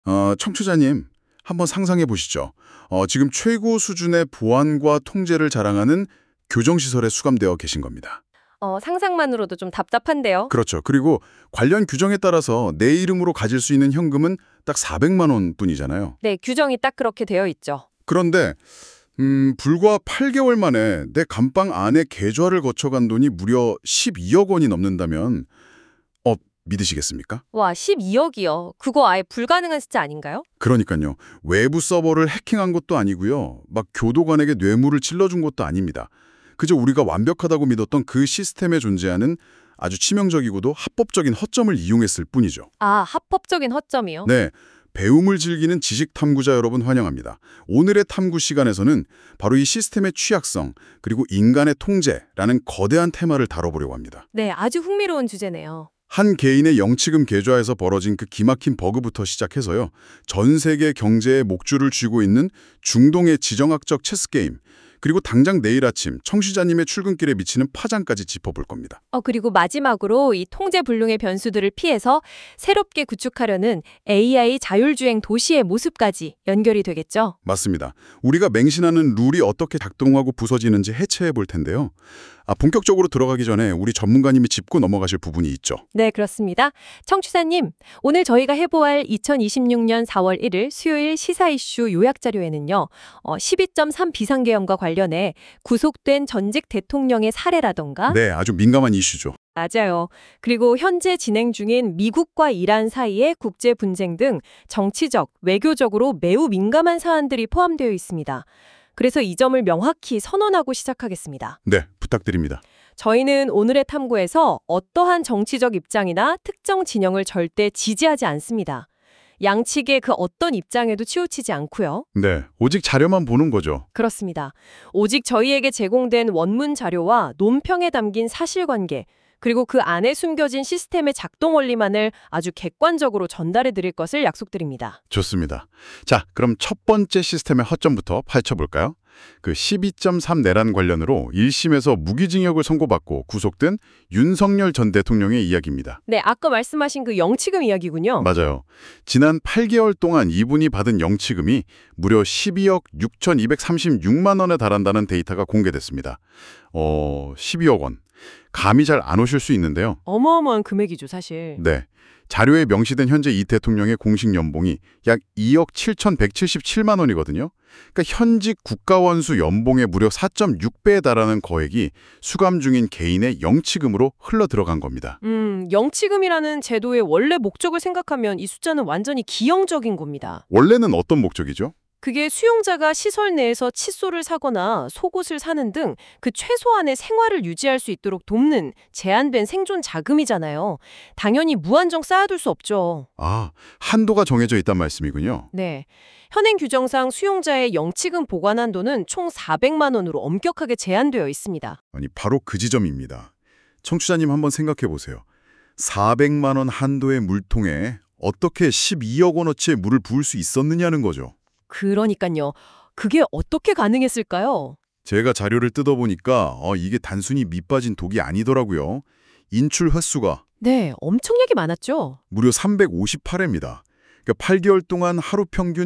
청취자님, 한번 상상해 보시죠. 지금 최고 수준의 보안과 통제를 자랑하는 교정시설에 수감되어 계신 겁니다. 상상만으로도 좀 답답한데요. 그렇죠. 그리고 관련 규정에 따라서 내 이름으로 가질 수 있는 현금은 딱 400만 원 뿐이잖아요. 네, 규정이 딱 그렇게 되어 있죠. 그런데 불과 8개월 만에 내 감방 안에 계좌를 거쳐간 돈이 무려 12억 원이 넘는다면 믿으시겠습니까? 와, 12억이요. 그거 아예 불가능한 숫자 아닌가요? 그러니까요. 외부 서버를 해킹한 것도 아니고요. 막 교도관에게 뇌물을 찔러준 것도 아닙니다. 그저 우리가 완벽하다고 믿었던 그 시스템에 존재하는 아주 치명적이고도 합법적인 허점을 이용했을 뿐이죠. 아, 합법적인 허점이요? 네, 배움을 즐기는 지식 탐구자 여러분 환영합니다. 오늘의 탐구 시간에서는 바로 이 시스템의 취약성 그리고 인간의 통제라는 거대한 테마를 다뤄보려고 합니다. 네, 아주 흥미로운 주제네요. 한 개인의 영치금 계좌에서 벌어진 그 기막힌 버그부터 시작해서요. 전 세계 경제의 목줄을 쥐고 있는 중동의 지정학적 체스게임, 그리고 당장 내일 아침 청취자님의 출근길에 미치는 파장까지 짚어볼 겁니다. 그리고 마지막으로 이 통제불능의 변수들을 피해서 새롭게 구축하려는 AI 자율주행 도시의 모습까지 연결이 되겠죠? 맞습니다. 우리가 맹신하는 룰이 어떻게 작동하고 부서지는지 해체해 볼 텐데요. 본격적으로 들어가기 전에 우리 전문가님이 짚고 넘어가실 부분이 있죠. 네, 그렇습니다. 청취자님, 오늘 저희가 해보할 2026년 4월 1일 수요일 시사 이슈 요약자료에는요. 12.3 비상계엄과 관련해 구속된 전직 대통령의 사례라던가 네, 아주 민감한 이슈죠. 맞아요. 그리고 현재 진행 중인 미국과 이란 사이의 국제 분쟁 등 정치적, 외교적으로 매우 민감한 사안들이 포함되어 있습니다. 그래서 이 점을 명확히 선언하고 시작하겠습니다. 네, 부탁드립니다. 저희는 오늘의 탐구에서 어떠한 정치적 입장이나 특정 진영을 절대 지지하지 않습니다. 양측의 그 어떤 입장에도 치우치지 않고요. 네, 오직 자료만 보는 거죠. 그렇습니다. 오직 저희에게 제공된 원문 자료와 논평에 담긴 사실관계, 그리고 그 안에 숨겨진 시스템의 작동 원리만을 아주 객관적으로 전달해 드릴 것을 약속드립니다. 좋습니다. 자, 그럼 첫 번째 시스템의 허점부터 파헤쳐볼까요? 그 12.3 내란 관련으로 1심에서 무기징역을 선고받고 구속된 윤석열 전 대통령의 이야기입니다. 네, 아까 말씀하신 그 영치금 이야기군요. 맞아요. 지난 8개월 동안 이분이 받은 영치금이 무려 12억 6,236만 원에 달한다는 데이터가 공개됐습니다. 12억 원. 감이 잘 안 오실 수 있는데요. 어마어마한 금액이죠, 사실. 네. 자료에 명시된 현재 이 대통령의 공식 연봉이 약 2억 7,177만 원이거든요. 그러니까 현직 국가원수 연봉의 무려 4.6배에 달하는 거액이 수감 중인 개인의 영치금으로 흘러 들어간 겁니다. 영치금이라는 제도의 원래 목적을 생각하면 이 숫자는 완전히 기형적인 겁니다. 원래는 어떤 목적이죠? 그게 수용자가 시설 내에서 칫솔을 사거나 속옷을 사는 등 그 최소한의 생활을 유지할 수 있도록 돕는 제한된 생존 자금이잖아요. 당연히 무한정 쌓아둘 수 없죠. 한도가 정해져 있단 말씀이군요. 네. 현행 규정상 수용자의 영치금 보관 한도는 총 400만 원으로 엄격하게 제한되어 있습니다. 아니, 바로 그 지점입니다. 청취자님 한번 생각해 보세요. 400만 원 한도의 물통에 어떻게 12억 원어치의 물을 부을 수 있었느냐는 거죠. 그러니까요. 그게 어떻게 가능했을까요? 제가 자료를 뜯어보니까 이게 단순히 밑빠진 독이 아니더라고요. 인출 횟수가 네, 엄청나게 많았죠. 무려 358회입니다. 그러니까 8개월 동안 하루 평균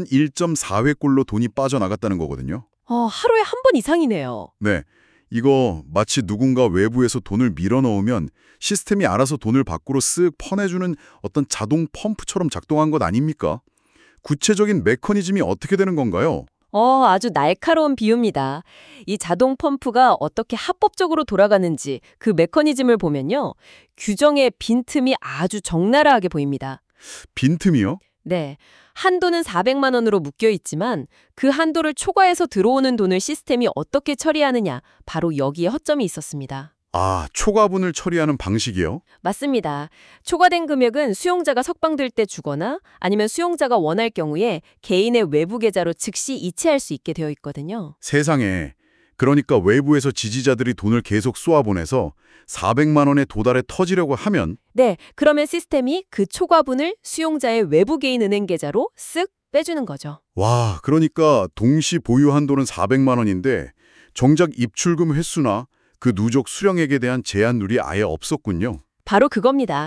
1.4회꼴로 돈이 빠져나갔다는 거거든요. 하루에 한 번 이상이네요. 네, 이거 마치 누군가 외부에서 돈을 밀어넣으면 시스템이 알아서 돈을 밖으로 쓱 퍼내주는 어떤 자동 펌프처럼 작동한 것 아닙니까? 구체적인 메커니즘이 어떻게 되는 건가요? 아주 날카로운 비유입니다. 이 자동 펌프가 어떻게 합법적으로 돌아가는지 그 메커니즘을 보면요. 규정의 빈틈이 아주 적나라하게 보입니다. 빈틈이요? 네. 한도는 400만 원으로 묶여 있지만 그 한도를 초과해서 들어오는 돈을 시스템이 어떻게 처리하느냐, 바로 여기에 허점이 있었습니다. 초과분을 처리하는 방식이요? 맞습니다. 초과된 금액은 수용자가 석방될 때 주거나 아니면 수용자가 원할 경우에 개인의 외부 계좌로 즉시 이체할 수 있게 되어 있거든요. 세상에. 그러니까 외부에서 지지자들이 돈을 계속 쏘아보내서 400만 원에 도달해 터지려고 하면 네, 그러면 시스템이 그 초과분을 수용자의 외부 개인 은행 계좌로 쓱 빼주는 거죠. 와, 그러니까 동시 보유 한도는 400만 원인데 정작 입출금 횟수나 그 누적 수령액에 대한 제한룰이 아예 없었군요. 바로 그겁니다.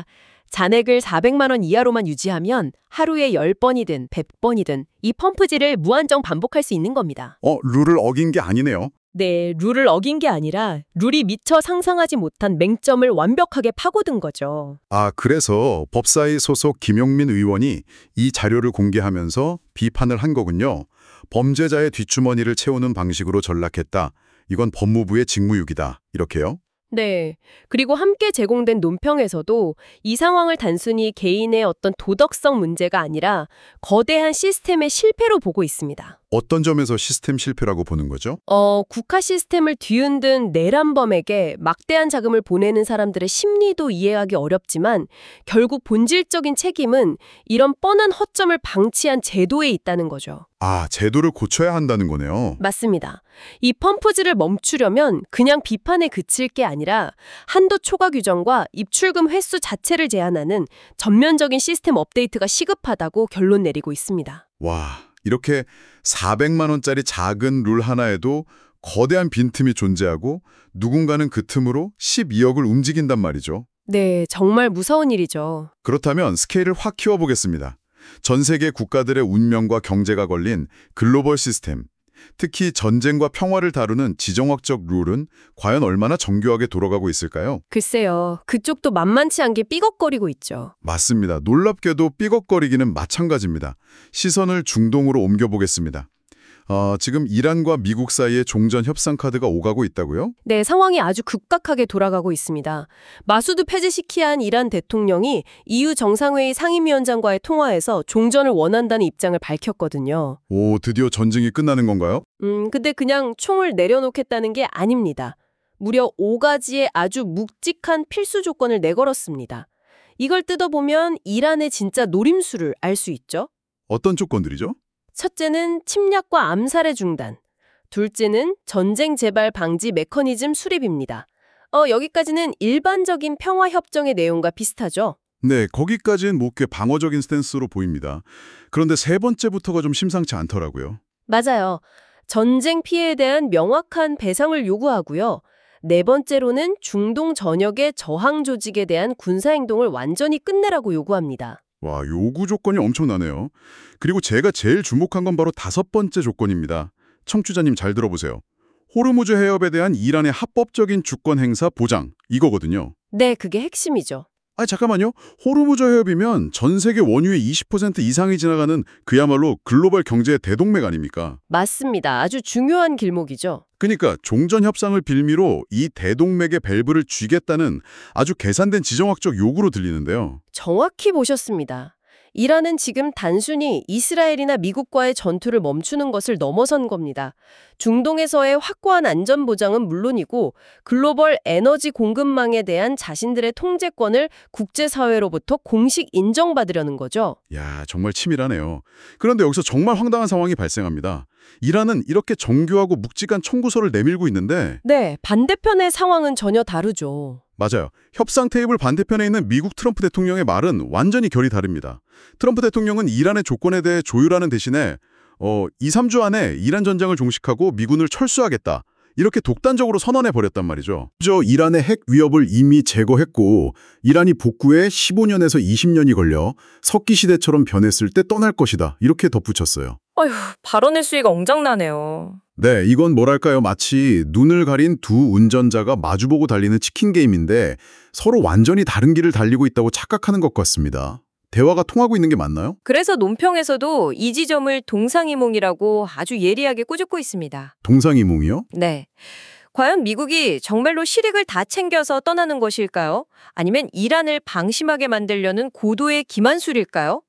잔액을 400만 원 이하로만 유지하면 하루에 10번이든 100번이든 이 펌프질을 무한정 반복할 수 있는 겁니다. 룰을 어긴 게 아니네요. 네, 룰을 어긴 게 아니라 룰이 미처 상상하지 못한 맹점을 완벽하게 파고든 거죠. 그래서 법사위 소속 김용민 의원이 이 자료를 공개하면서 비판을 한 거군요. 범죄자의 뒷주머니를 채우는 방식으로 전락했다. 이건 법무부의 직무유기다. 이렇게요? 네. 그리고 함께 제공된 논평에서도 이 상황을 단순히 개인의 어떤 도덕성 문제가 아니라 거대한 시스템의 실패로 보고 있습니다. 어떤 점에서 시스템 실패라고 보는 거죠? 국가 시스템을 뒤흔든 내란범에게 막대한 자금을 보내는 사람들의 심리도 이해하기 어렵지만 결국 본질적인 책임은 이런 뻔한 허점을 방치한 제도에 있다는 거죠. 제도를 고쳐야 한다는 거네요. 맞습니다. 이 펌프질을 멈추려면 그냥 비판에 그칠 게 아니라 한도 초과 규정과 입출금 횟수 자체를 제한하는 전면적인 시스템 업데이트가 시급하다고 결론 내리고 있습니다. 와, 이렇게 400만 원짜리 작은 룰 하나에도 거대한 빈틈이 존재하고 누군가는 그 틈으로 12억을 움직인단 말이죠. 네, 정말 무서운 일이죠. 그렇다면 스케일을 확 키워보겠습니다. 전 세계 국가들의 운명과 경제가 걸린 글로벌 시스템, 특히 전쟁과 평화를 다루는 지정학적 룰은 과연 얼마나 정교하게 돌아가고 있을까요? 글쎄요, 그쪽도 만만치 않게 삐걱거리고 있죠. 맞습니다. 놀랍게도 삐걱거리기는 마찬가지입니다. 시선을 중동으로 옮겨보겠습니다. 지금 이란과 미국 사이에 종전 협상 카드가 오가고 있다고요? 네, 상황이 아주 급격하게 돌아가고 있습니다. 마수드 페제시키안 이란 대통령이 EU 정상회의 상임위원장과의 통화에서 종전을 원한다는 입장을 밝혔거든요. 드디어 전쟁이 끝나는 건가요? 근데 그냥 총을 내려놓겠다는 게 아닙니다. 무려 5가지의 아주 묵직한 필수 조건을 내걸었습니다. 이걸 뜯어보면 이란의 진짜 노림수를 알 수 있죠. 어떤 조건들이죠? 첫째는 침략과 암살의 중단. 둘째는 전쟁 재발 방지 메커니즘 수립입니다. 여기까지는 일반적인 평화협정의 내용과 비슷하죠? 네, 거기까지는 꽤 방어적인 스탠스로 보입니다. 그런데 세 번째부터가 좀 심상치 않더라고요. 맞아요. 전쟁 피해에 대한 명확한 배상을 요구하고요. 네 번째로는 중동 전역의 저항 조직에 대한 군사행동을 완전히 끝내라고 요구합니다. 와, 요구 조건이 엄청나네요. 그리고 제가 제일 주목한 건 바로 다섯 번째 조건입니다. 청취자님 잘 들어보세요. 호르무즈 해협에 대한 이란의 합법적인 주권 행사 보장, 이거거든요. 네, 그게 핵심이죠. 잠깐만요. 호르무즈 해협이면 전 세계 원유의 20% 이상이 지나가는 그야말로 글로벌 경제의 대동맥 아닙니까? 맞습니다. 아주 중요한 길목이죠. 그러니까 종전 협상을 빌미로 이 대동맥의 밸브를 쥐겠다는 아주 계산된 지정학적 요구로 들리는데요. 정확히 보셨습니다. 이란은 지금 단순히 이스라엘이나 미국과의 전투를 멈추는 것을 넘어선 겁니다. 중동에서의 확고한 안전 보장은 물론이고 글로벌 에너지 공급망에 대한 자신들의 통제권을 국제사회로부터 공식 인정받으려는 거죠. 야, 정말 치밀하네요. 그런데 여기서 정말 황당한 상황이 발생합니다. 이란은 이렇게 정교하고 묵직한 청구서를 내밀고 있는데 네, 반대편의 상황은 전혀 다르죠. 맞아요. 협상 테이블 반대편에 있는 미국 트럼프 대통령의 말은 완전히 결이 다릅니다. 트럼프 대통령은 이란의 조건에 대해 조율하는 대신에 2, 3주 안에 이란 전장을 종식하고 미군을 철수하겠다. 이렇게 독단적으로 선언해버렸단 말이죠. 이란의 핵 위협을 이미 제거했고 이란이 복구에 15년에서 20년이 걸려 석기 시대처럼 변했을 때 떠날 것이다. 이렇게 덧붙였어요. 어휴, 발언의 수위가 엉장나네요. 네, 이건 뭐랄까요? 마치 눈을 가린 두 운전자가 마주보고 달리는 치킨 게임인데 서로 완전히 다른 길을 달리고 있다고 착각하는 것 같습니다. 대화가 통하고 있는 게 맞나요? 그래서 논평에서도 이 지점을 동상이몽이라고 아주 예리하게 꾸짖고 있습니다. 동상이몽이요? 네. 과연 미국이 정말로 실익을 다 챙겨서 떠나는 것일까요? 아니면 이란을 방심하게 만들려는 고도의 기만술일까요?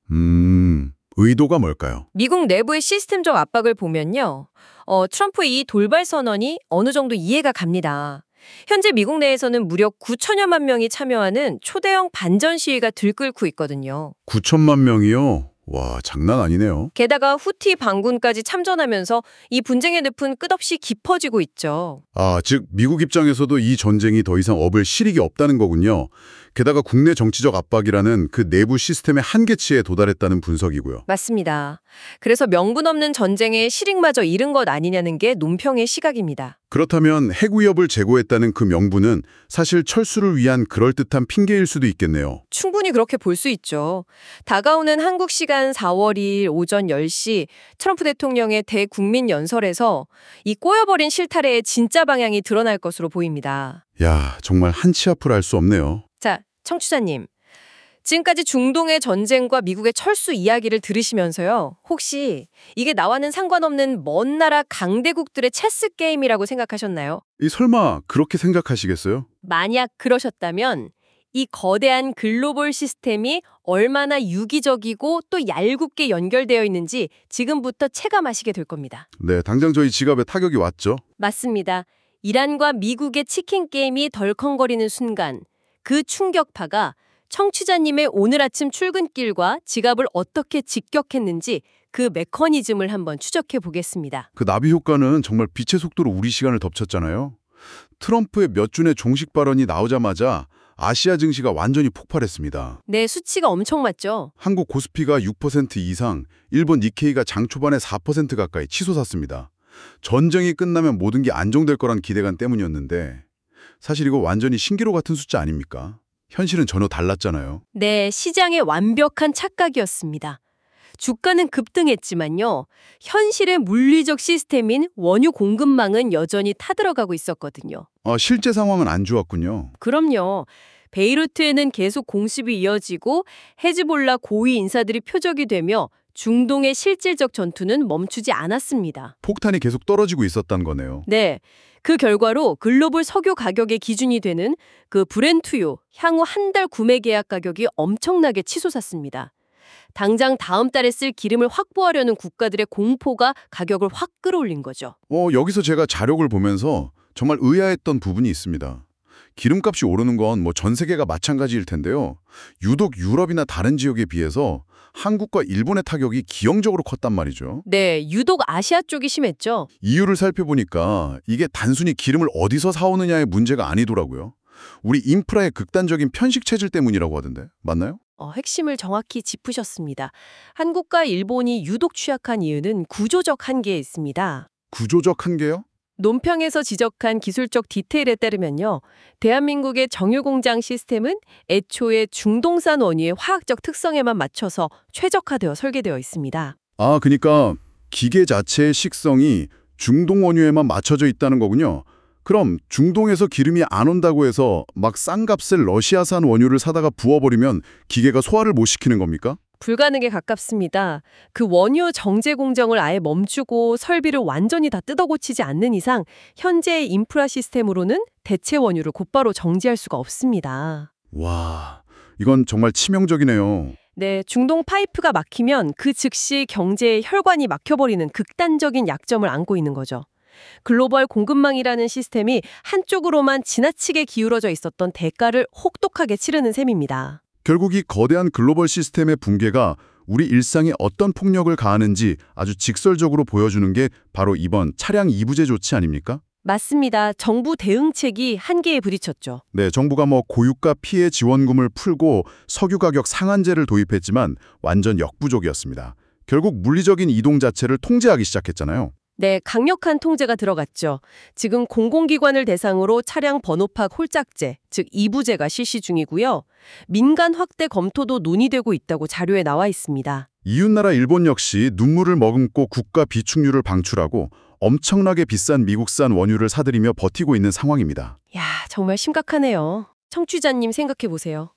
의도가 뭘까요? 미국 내부의 시스템적 압박을 보면요. 트럼프의 이 돌발 선언이 어느 정도 이해가 갑니다. 현재 미국 내에서는 무려 9천여만 명이 참여하는 초대형 반전 시위가 들끓고 있거든요. 9천만 명이요? 와, 장난 아니네요. 게다가 후티 반군까지 참전하면서 이 분쟁의 늪은 끝없이 깊어지고 있죠. 즉 미국 입장에서도 이 전쟁이 더 이상 업을 실익이 없다는 거군요. 게다가 국내 정치적 압박이라는 그 내부 시스템의 한계치에 도달했다는 분석이고요. 맞습니다. 그래서 명분 없는 전쟁에 실익마저 잃은 것 아니냐는 게 논평의 시각입니다. 그렇다면 핵 위협을 제고했다는 그 명분은 사실 철수를 위한 그럴듯한 핑계일 수도 있겠네요. 충분히 그렇게 볼 수 있죠. 다가오는 한국 시간 4월 2일 오전 10시 트럼프 대통령의 대국민 연설에서 이 꼬여버린 실타래의 진짜 방향이 드러날 것으로 보입니다. 야, 정말 한치 앞을 알 수 없네요. 자, 청취자님. 지금까지 중동의 전쟁과 미국의 철수 이야기를 들으시면서요. 혹시 이게 나와는 상관없는 먼 나라 강대국들의 체스 게임이라고 생각하셨나요? 이 설마 그렇게 생각하시겠어요? 만약 그러셨다면 이 거대한 글로벌 시스템이 얼마나 유기적이고 또 얄궂게 연결되어 있는지 지금부터 체감하시게 될 겁니다. 네, 당장 저희 지갑에 타격이 왔죠. 맞습니다. 이란과 미국의 치킨 게임이 덜컹거리는 순간 그 충격파가 청취자님의 오늘 아침 출근길과 지갑을 어떻게 직격했는지 그 메커니즘을 한번 추적해 보겠습니다. 그 나비 효과는 정말 빛의 속도로 우리 시간을 덮쳤잖아요. 트럼프의 몇 준의 종식 발언이 나오자마자 아시아 증시가 완전히 폭발했습니다. 네, 수치가 엄청 맞죠? 한국 코스피가 6% 이상, 일본 니케이가 장 초반에 4% 가까이 치솟았습니다. 전쟁이 끝나면 모든 게 안정될 거란 기대감 때문이었는데 사실 이거 완전히 신기루 같은 숫자 아닙니까? 현실은 전혀 달랐잖아요. 네, 시장의 완벽한 착각이었습니다. 주가는 급등했지만요. 현실의 물리적 시스템인 원유 공급망은 여전히 타들어가고 있었거든요. 실제 상황은 안 좋았군요. 그럼요. 베이루트에는 계속 공습이 이어지고 헤즈볼라 고위 인사들이 표적이 되며 중동의 실질적 전투는 멈추지 않았습니다. 폭탄이 계속 떨어지고 있었단 거네요. 네. 그 결과로 글로벌 석유 가격의 기준이 되는 그 브렌트유 향후 한 달 구매 계약 가격이 엄청나게 치솟았습니다. 당장 다음 달에 쓸 기름을 확보하려는 국가들의 공포가 가격을 확 끌어올린 거죠. 여기서 제가 자료를 보면서 정말 의아했던 부분이 있습니다. 기름값이 오르는 건 전 세계가 마찬가지일 텐데요. 유독 유럽이나 다른 지역에 비해서 한국과 일본의 타격이 기형적으로 컸단 말이죠. 네, 유독 아시아 쪽이 심했죠. 이유를 살펴보니까 이게 단순히 기름을 어디서 사오느냐의 문제가 아니더라고요. 우리 인프라의 극단적인 편식 체질 때문이라고 하던데 맞나요? 핵심을 정확히 짚으셨습니다. 한국과 일본이 유독 취약한 이유는 구조적 한계에 있습니다. 구조적 한계요? 논평에서 지적한 기술적 디테일에 따르면요. 대한민국의 정유공장 시스템은 애초에 중동산 원유의 화학적 특성에만 맞춰서 최적화되어 설계되어 있습니다. 그러니까 기계 자체의 식성이 중동 원유에만 맞춰져 있다는 거군요. 그럼 중동에서 기름이 안 온다고 해서 막 싼 값에 러시아산 원유를 사다가 부어버리면 기계가 소화를 못 시키는 겁니까? 불가능에 가깝습니다. 그 원유 정제 공정을 아예 멈추고 설비를 완전히 다 뜯어고치지 않는 이상 현재의 인프라 시스템으로는 대체 원유를 곧바로 정지할 수가 없습니다. 와, 이건 정말 치명적이네요. 네, 중동 파이프가 막히면 그 즉시 경제의 혈관이 막혀버리는 극단적인 약점을 안고 있는 거죠. 글로벌 공급망이라는 시스템이 한쪽으로만 지나치게 기울어져 있었던 대가를 혹독하게 치르는 셈입니다. 결국 이 거대한 글로벌 시스템의 붕괴가 우리 일상에 어떤 폭력을 가하는지 아주 직설적으로 보여주는 게 바로 이번 차량 2부제 조치 아닙니까? 맞습니다. 정부 대응책이 한계에 부딪혔죠. 네, 정부가 고유가 피해 지원금을 풀고 석유 가격 상한제를 도입했지만 완전 역부족이었습니다. 결국 물리적인 이동 자체를 통제하기 시작했잖아요. 네, 강력한 통제가 들어갔죠. 지금 공공기관을 대상으로 차량 번호팍 홀짝제, 즉 2부제가 실시 중이고요. 민간 확대 검토도 논의되고 있다고 자료에 나와 있습니다. 이웃나라 일본 역시 눈물을 머금고 국가 비축유를 방출하고 엄청나게 비싼 미국산 원유를 사들이며 버티고 있는 상황입니다. 야, 정말 심각하네요. 청취자님 생각해 보세요.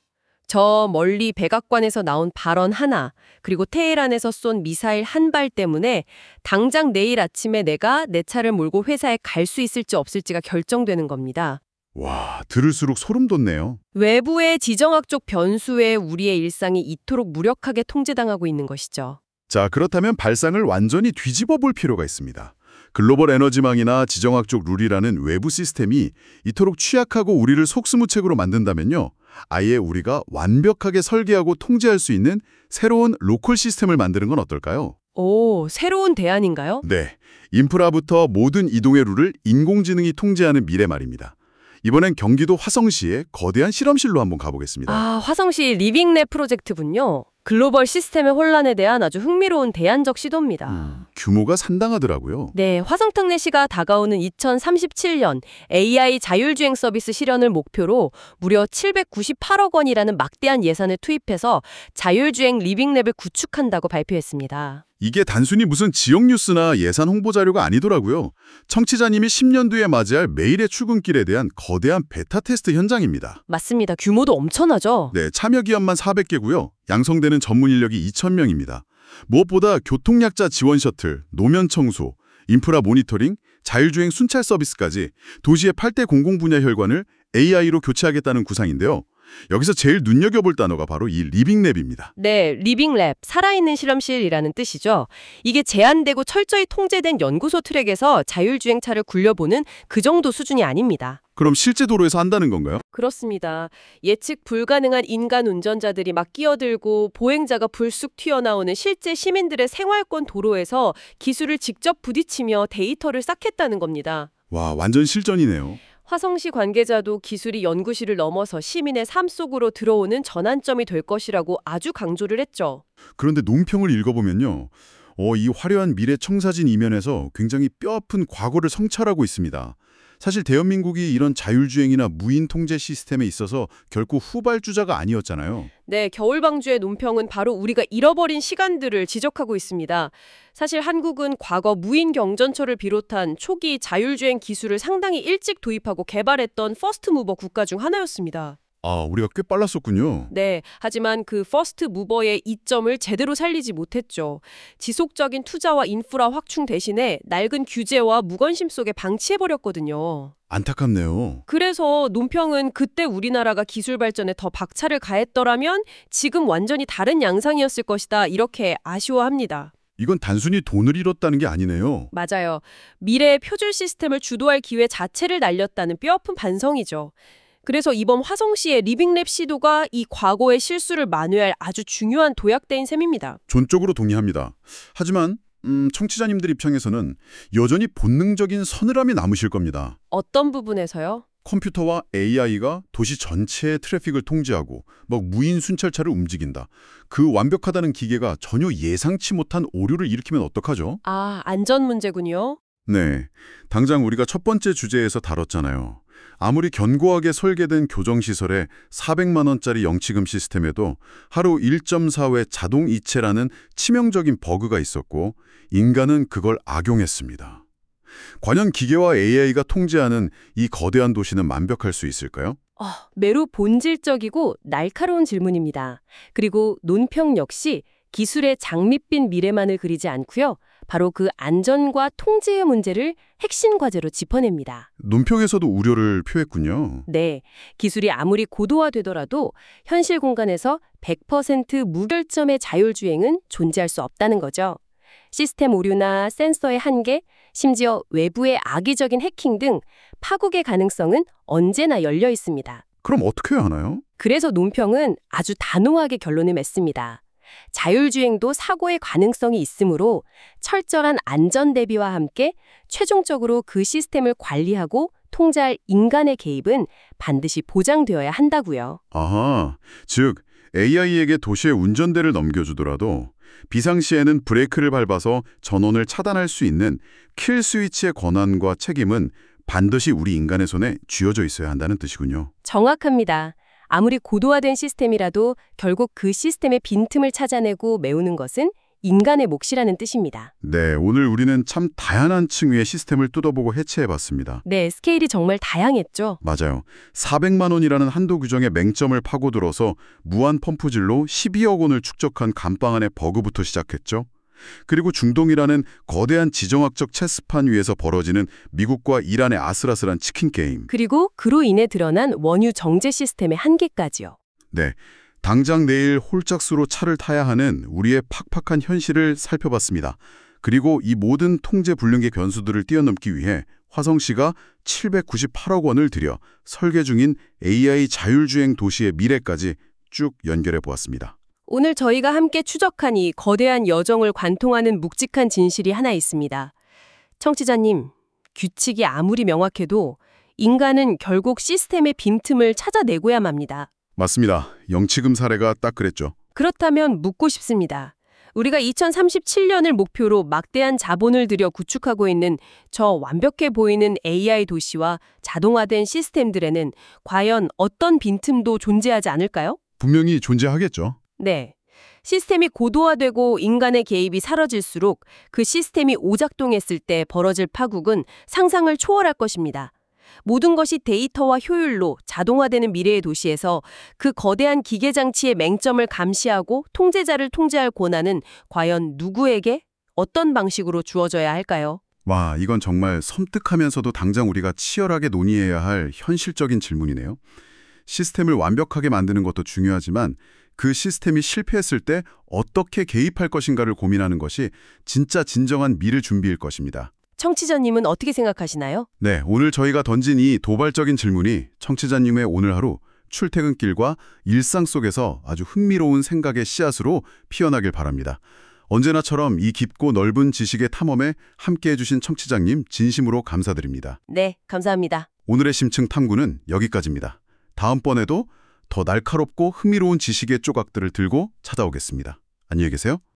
저 멀리 백악관에서 나온 발언 하나, 그리고 테헤란에서 쏜 미사일 한 발 때문에 당장 내일 아침에 내가 내 차를 몰고 회사에 갈 수 있을지 없을지가 결정되는 겁니다. 와, 들을수록 소름 돋네요. 외부의 지정학적 변수에 우리의 일상이 이토록 무력하게 통제당하고 있는 것이죠. 자, 그렇다면 발상을 완전히 뒤집어 볼 필요가 있습니다. 글로벌 에너지망이나 지정학적 룰이라는 외부 시스템이 이토록 취약하고 우리를 속수무책으로 만든다면요. 아예 우리가 완벽하게 설계하고 통제할 수 있는 새로운 로컬 시스템을 만드는 건 어떨까요? 오, 새로운 대안인가요? 네, 인프라부터 모든 이동의 룰을 인공지능이 통제하는 미래 말입니다. 이번엔 경기도 화성시의 거대한 실험실로 한번 가보겠습니다. 화성시 리빙랩 프로젝트군요. 글로벌 시스템의 혼란에 대한 아주 흥미로운 대안적 시도입니다. 규모가 상당하더라고요. 네, 화성특례시가 다가오는 2037년 AI 자율주행 서비스 실현을 목표로 무려 798억 원이라는 막대한 예산을 투입해서 자율주행 리빙랩을 구축한다고 발표했습니다. 이게 단순히 무슨 지역 뉴스나 예산 홍보 자료가 아니더라고요. 청취자님이 10년 뒤에 맞이할 매일의 출근길에 대한 거대한 베타 테스트 현장입니다. 맞습니다. 규모도 엄청나죠? 네, 참여 기업만 400개고요. 양성되는 전문 인력이 2,000명입니다. 무엇보다 교통약자 지원 셔틀, 노면 청소, 인프라 모니터링, 자율주행 순찰 서비스까지 도시의 8대 공공 분야 혈관을 AI로 교체하겠다는 구상인데요. 여기서 제일 눈여겨볼 단어가 바로 이 리빙랩입니다. 네, 리빙랩, 살아있는 실험실이라는 뜻이죠. 이게 제한되고 철저히 통제된 연구소 트랙에서 자율주행차를 굴려보는 그 정도 수준이 아닙니다. 그럼 실제 도로에서 한다는 건가요? 그렇습니다. 예측 불가능한 인간 운전자들이 막 끼어들고 보행자가 불쑥 튀어나오는 실제 시민들의 생활권 도로에서 기술을 직접 부딪히며 데이터를 쌓겠다는 겁니다. 와, 완전 실전이네요. 화성시 관계자도 기술이 연구실을 넘어서 시민의 삶 속으로 들어오는 전환점이 될 것이라고 아주 강조를 했죠. 그런데 논평을 읽어보면요. 이 화려한 미래 청사진 이면에서 굉장히 뼈아픈 과거를 성찰하고 있습니다. 사실 대한민국이 이런 자율주행이나 무인 통제 시스템에 있어서 결코 후발주자가 아니었잖아요. 네, 겨울방주의 논평은 바로 우리가 잃어버린 시간들을 지적하고 있습니다. 사실 한국은 과거 무인 경전철을 비롯한 초기 자율주행 기술을 상당히 일찍 도입하고 개발했던 퍼스트 무버 국가 중 하나였습니다. 아, 우리가 꽤 빨랐었군요. 네, 하지만 그 퍼스트 무버의 이점을 제대로 살리지 못했죠. 지속적인 투자와 인프라 확충 대신에 낡은 규제와 무관심 속에 방치해버렸거든요. 안타깝네요. 그래서 논평은 그때 우리나라가 기술 발전에 더 박차를 가했더라면 지금 완전히 다른 양상이었을 것이다, 이렇게 아쉬워합니다. 이건 단순히 돈을 잃었다는 게 아니네요. 맞아요. 미래의 표줄 시스템을 주도할 기회 자체를 날렸다는 뼈아픈 반성이죠. 그래서 이번 화성시의 리빙랩 시도가 이 과거의 실수를 만회할 아주 중요한 도약대인 셈입니다. 전적으로 동의합니다. 하지만 청취자님들 입장에서는 여전히 본능적인 서늘함이 남으실 겁니다. 어떤 부분에서요? 컴퓨터와 AI가 도시 전체의 트래픽을 통제하고 막 무인 순찰차를 움직인다. 그 완벽하다는 기계가 전혀 예상치 못한 오류를 일으키면 어떡하죠? 아, 안전 문제군요. 네, 당장 우리가 첫 번째 주제에서 다뤘잖아요. 아무리 견고하게 설계된 교정시설에 400만 원짜리 영치금 시스템에도 하루 1.4회 자동 이체라는 치명적인 버그가 있었고 인간은 그걸 악용했습니다. 과연 기계와 AI가 통제하는 이 거대한 도시는 완벽할 수 있을까요? 매우 본질적이고 날카로운 질문입니다. 그리고 논평 역시 기술의 장밋빛 미래만을 그리지 않고요. 바로 그 안전과 통제의 문제를 핵심 과제로 짚어냅니다. 논평에서도 우려를 표했군요. 네, 기술이 아무리 고도화되더라도 현실 공간에서 100% 무결점의 자율주행은 존재할 수 없다는 거죠. 시스템 오류나 센서의 한계, 심지어 외부의 악의적인 해킹 등 파국의 가능성은 언제나 열려 있습니다. 그럼 어떻게 해야 하나요? 그래서 논평은 아주 단호하게 결론을 맺습니다. 자율주행도 사고의 가능성이 있으므로 철저한 안전 대비와 함께 최종적으로 그 시스템을 관리하고 통제할 인간의 개입은 반드시 보장되어야 한다고요. 아하, 즉 AI에게 도시의 운전대를 넘겨주더라도 비상시에는 브레이크를 밟아서 전원을 차단할 수 있는 킬 스위치의 권한과 책임은 반드시 우리 인간의 손에 쥐어져 있어야 한다는 뜻이군요. 정확합니다. 아무리 고도화된 시스템이라도 결국 그 시스템의 빈틈을 찾아내고 메우는 것은 인간의 몫이라는 뜻입니다. 네, 오늘 우리는 참 다양한 층위의 시스템을 뜯어보고 해체해봤습니다. 네, 스케일이 정말 다양했죠. 맞아요. 400만 원이라는 한도 규정의 맹점을 파고들어서 무한 펌프질로 12억 원을 축적한 감방안의 버그부터 시작했죠. 그리고 중동이라는 거대한 지정학적 체스판 위에서 벌어지는 미국과 이란의 아슬아슬한 치킨 게임. 그리고 그로 인해 드러난 원유 정제 시스템의 한계까지요. 네, 당장 내일 홀짝수로 차를 타야 하는 우리의 팍팍한 현실을 살펴봤습니다. 그리고 이 모든 통제 불능의 변수들을 뛰어넘기 위해 화성시가 798억 원을 들여 설계 중인 AI 자율주행 도시의 미래까지 쭉 연결해 보았습니다. 오늘 저희가 함께 추적한 이 거대한 여정을 관통하는 묵직한 진실이 하나 있습니다. 청취자님, 규칙이 아무리 명확해도 인간은 결국 시스템의 빈틈을 찾아내고야 맙니다. 맞습니다. 영치금 사례가 딱 그랬죠. 그렇다면 묻고 싶습니다. 우리가 2037년을 목표로 막대한 자본을 들여 구축하고 있는 저 완벽해 보이는 AI 도시와 자동화된 시스템들에는 과연 어떤 빈틈도 존재하지 않을까요? 분명히 존재하겠죠. 네. 시스템이 고도화되고 인간의 개입이 사라질수록 그 시스템이 오작동했을 때 벌어질 파국은 상상을 초월할 것입니다. 모든 것이 데이터와 효율로 자동화되는 미래의 도시에서 그 거대한 기계장치의 맹점을 감시하고 통제자를 통제할 권한은 과연 누구에게 어떤 방식으로 주어져야 할까요? 와, 이건 정말 섬뜩하면서도 당장 우리가 치열하게 논의해야 할 현실적인 질문이네요. 시스템을 완벽하게 만드는 것도 중요하지만 그 시스템이 실패했을 때 어떻게 개입할 것인가를 고민하는 것이 진짜 진정한 미래 준비일 것입니다. 청취자님은 어떻게 생각하시나요? 네, 오늘 저희가 던진 이 도발적인 질문이 청취자님의 오늘 하루 출퇴근길과 일상 속에서 아주 흥미로운 생각의 씨앗으로 피어나길 바랍니다. 언제나처럼 이 깊고 넓은 지식의 탐험에 함께해 주신 청취자님 진심으로 감사드립니다. 네, 감사합니다. 오늘의 심층 탐구는 여기까지입니다. 다음번에도 더 날카롭고 흥미로운 지식의 조각들을 들고 찾아오겠습니다. 안녕히 계세요.